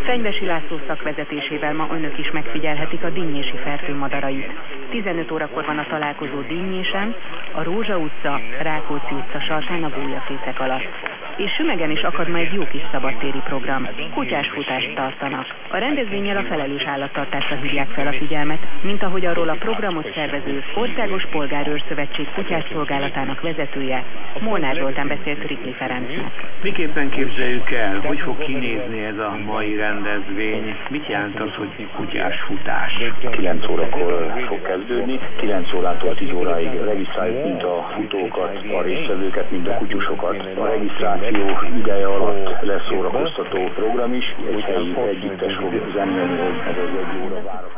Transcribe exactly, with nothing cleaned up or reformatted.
Fenyvesi László szakvezetésével ma önök is megfigyelhetik a dinnyési fertőmadarait. tizenöt órakor van a találkozó Dinnyésen, a Rózsa utca, Rákóczi utca sarkán a gólyafészek alatt. És Sümegen is akad ma egy jó kis szabadtéri program. Kutyásfutást tartanak. A rendezvénnyel a felelős állattartásra hívják fel a figyelmet, mint ahogy arról a programot szervező Országos Polgárőrszövetség kutyásszolgálatának vezetője, Molnár Zoltán beszélt Rikli Ferencnek. Miképpen képzeljük el, hogy fog kinézni ez a mai rendezvény? Mit jelent az, hogy kutyásfutás? kilenc órakor fog kezdődni, kilenc órától tíz óráig regisztráljuk mind a futókat, a résztvevőket, mind a kutyusokat. A regisztráció ideje alatt lesz szórakoztató program is, egy helyi együttes fog zenélni, hogy ez az egy óra vár.